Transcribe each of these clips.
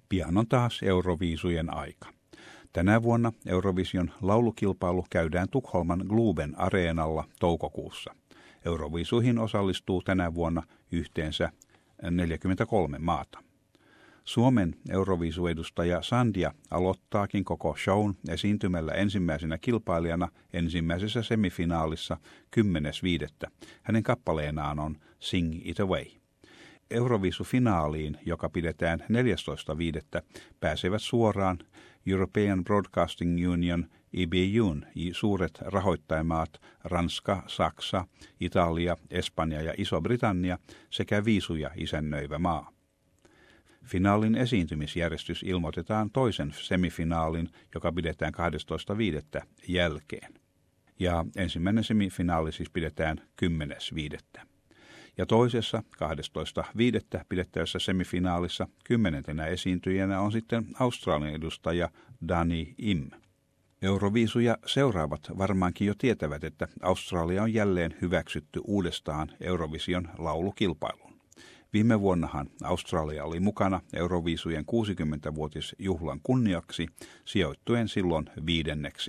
Pian on taas Euroviisujen aika. Tänä vuonna Eurovision laulukilpailu käydään Tukholman Globen areenalla toukokuussa. Euroviisuihin osallistuu tänä vuonna yhteensä 43 maata. Suomen Euroviisuedustaja Sandia aloittaakin koko shown esiintymällä ensimmäisenä kilpailijana ensimmäisessä semifinaalissa 10.5. Hänen kappaleenaan on Sing It Away. Euroviisufinaaliin, joka pidetään 14.5. pääsevät suoraan European Broadcasting Union EBUn suuret rahoittajamaat Ranska, Saksa, Italia, Espanja ja Iso-Britannia sekä viisuja isännöivä maa. Finaalin esiintymisjärjestys ilmoitetaan toisen semifinaalin, joka pidetään 12.5. jälkeen. Ja ensimmäinen semifinaali siis pidetään 10.5. Ja toisessa 12.5. pidettävässä semifinaalissa 10. esiintyjänä on sitten Australian edustaja Dani Im. Euroviisuja seuraavat varmaankin jo tietävät, että Australia on jälleen hyväksytty uudestaan Eurovision laulukilpailuun. Viime vuonnahan Australia oli mukana Euroviisujen 60-vuotisjuhlan kunniaksi sijoittuen silloin 5.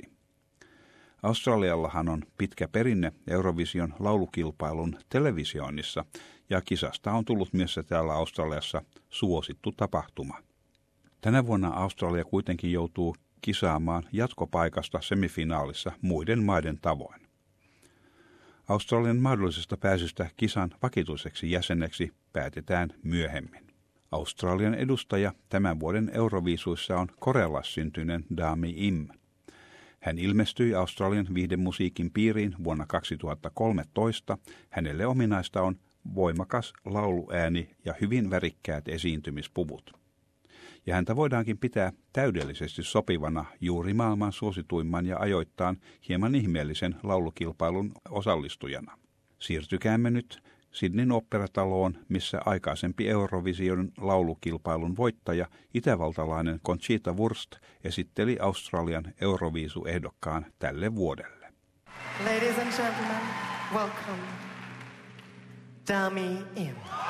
Australiallahan on pitkä perinne Eurovision laulukilpailun televisioinnissa ja kisasta on tullut myös täällä Australiassa suosittu tapahtuma. Tänä vuonna Australia kuitenkin joutuu kisaamaan jatkopaikasta semifinaalissa muiden maiden tavoin. Australian mahdollisesta pääsystä kisan vakituiseksi jäseneksi päätetään myöhemmin. Australian edustaja tämän vuoden Euroviisuissa on korealaissyntyinen Dami Im. Hän ilmestyi Australian viihdemusiikin piiriin vuonna 2013. Hänelle ominaista on voimakas lauluääni ja hyvin värikkäät esiintymispuvut. Ja häntä voidaankin pitää täydellisesti sopivana juuri maailman suosituimman ja ajoittain hieman ihmeellisen laulukilpailun osallistujana. Siirtykäämme nyt Sydneyn oopperataloon, missä aikaisempi Eurovision laulukilpailun voittaja, itävaltalainen Conchita Wurst, esitteli Australian Euroviisu-ehdokkaan tälle vuodelle. Ladies and gentlemen, welcome, Dami Im.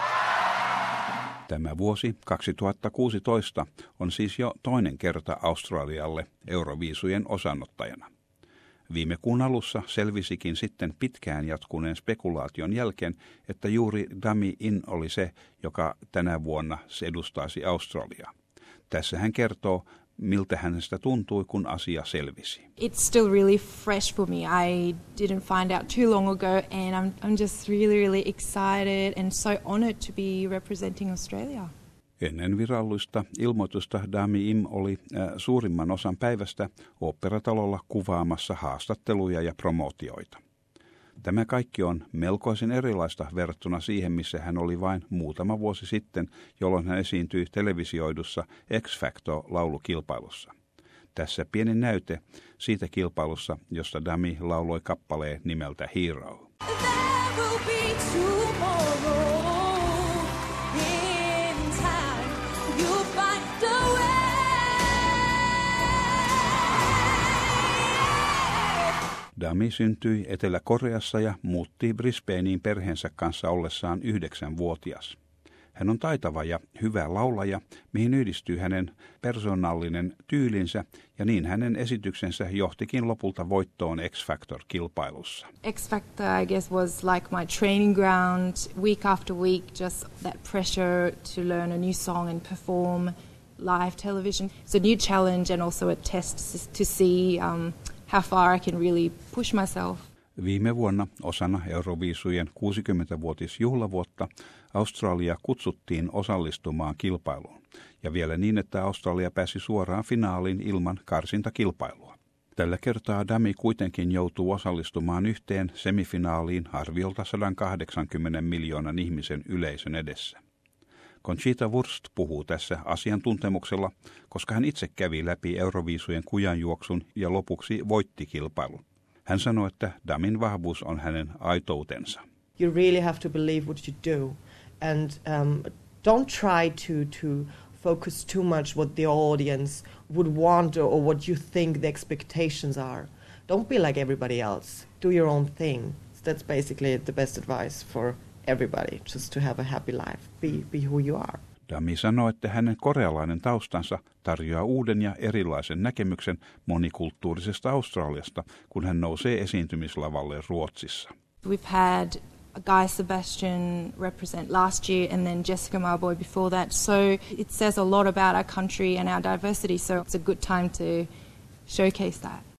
Tämä vuosi 2016 on siis jo toinen kerta Australialle Euroviisujen osanottajana. Viime kuun alussa selvisikin sitten pitkään jatkuneen spekulaation jälkeen, että juuri Dami Im oli se, joka tänä vuonna edustaisi Australiaa. Tässä hän kertoo, miltä hänestä tuntui, kun asia selvisi. It's still really fresh for me. I didn't find out too long ago and I'm just really excited and so honored to be representing Australia. Ennen virallista ilmoitusta Dami Im oli suurimman osan päivästä oopperatalolla kuvaamassa haastatteluja ja promootioita. Tämä kaikki on melkoisen erilaista verrattuna siihen, missä hän oli vain muutama vuosi sitten, jolloin hän esiintyi televisioidussa X Factor-laulukilpailussa. Tässä pieni näyte siitä kilpailussa, josta Dami lauloi kappaleen nimeltä Hero. Dami syntyi Etelä-Koreassa ja muutti Brisbaneen perheensä kanssa ollessaan 9-vuotias. Hän on taitava ja hyvä laulaja, mihin yhdistyy hänen persoonallinen tyylinsä, ja niin hänen esityksensä johtikin lopulta voittoon X Factor-kilpailussa. X Factor, I guess, was like my training ground, week after week, just that pressure to learn a new song and perform live television. It's a new challenge and also a test to see how far I can really push myself. Viime vuonna osana Euroviisujen 60-vuotisjuhlavuotta Australia kutsuttiin osallistumaan kilpailuun, ja vielä niin, että Australia pääsi suoraan finaaliin ilman karsintakilpailua. Tällä kertaa Dami kuitenkin joutuu osallistumaan yhteen semifinaaliin arviolta 180 miljoonan ihmisen yleisön edessä. Conchita Wurst puhuu tässä asiantuntemuksella, koska hän itse kävi läpi Euroviisujen kujanjuoksun ja lopuksi voitti kilpailun. Hän sanoi, että Damin vahvuus on hänen aitoutensa. You really have to believe what you do and don't try to focus too much what the audience would want or what you think the expectations are. Don't be like everybody else. Do your own thing. That's basically the best advice for everybody, just to have a happy life. Be who you are. Dami sanoi, että hänen korealainen taustansa tarjoaa uuden ja erilaisen näkemyksen monikulttuurisesta Australiasta, kun hän nousee esiintymislavalle Ruotsissa. We've had Guy Sebastian represent last year and then Jessica Marboy before that. So it says a lot about our country and our diversity, so it's a good time to showcase that.